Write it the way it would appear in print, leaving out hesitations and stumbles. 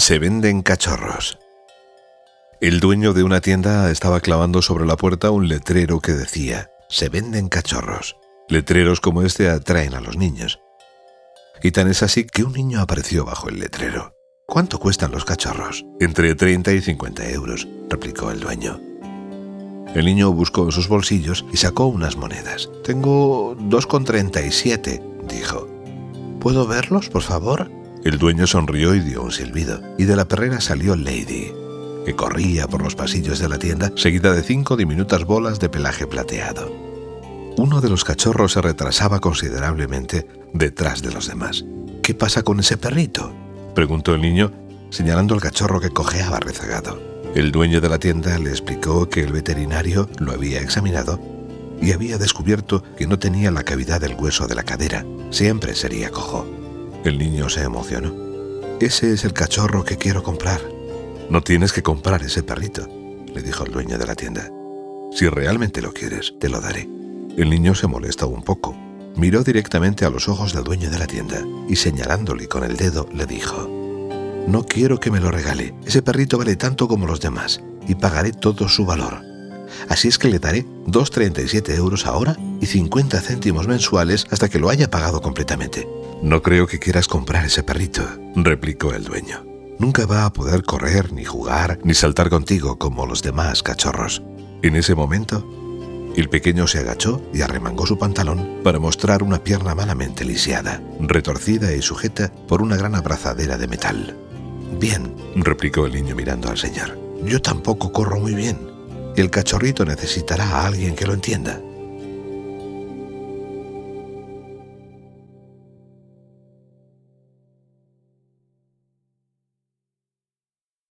Se venden cachorros. El dueño de una tienda estaba clavando sobre la puerta un letrero que decía: se venden cachorros. Letreros como este atraen a los niños. Y tan es así que un niño apareció bajo el letrero. ¿Cuánto cuestan los cachorros? Entre 30 y 50 euros, replicó el dueño. El niño buscó en sus bolsillos y sacó unas monedas. Tengo 2,37, dijo. ¿Puedo verlos, por favor? El dueño sonrió y dio un silbido, y de la perrera salió Lady, que corría por los pasillos de la tienda, seguida de 5 diminutas bolas de pelaje plateado. Uno de los cachorros se retrasaba considerablemente detrás de los demás. ¿Qué pasa con ese perrito?, preguntó el niño, señalando al cachorro que cojeaba rezagado. El dueño de la tienda le explicó que el veterinario lo había examinado y había descubierto que no tenía la cavidad del hueso de la cadera. Siempre sería cojo. El niño se emocionó. Ese es el cachorro que quiero comprar. No tienes que comprar ese perrito, le dijo el dueño de la tienda. Si realmente lo quieres, te lo daré. El niño se molestó un poco. Miró directamente a los ojos del dueño de la tienda y señalándole con el dedo le dijo: no quiero que me lo regale. Ese perrito vale tanto como los demás y pagaré todo su valor. Así es que le daré 2,37 euros ahora y 50 céntimos mensuales hasta que lo haya pagado completamente. No creo que quieras comprar ese perrito, replicó el dueño. Nunca va a poder correr, ni jugar, ni saltar contigo como los demás cachorros. En ese momento, el pequeño se agachó y arremangó su pantalón para mostrar una pierna malamente lisiada, retorcida y sujeta por una gran abrazadera de metal. Bien, replicó el niño mirando al señor. Yo tampoco corro muy bien. El cachorrito necesitará a alguien que lo entienda.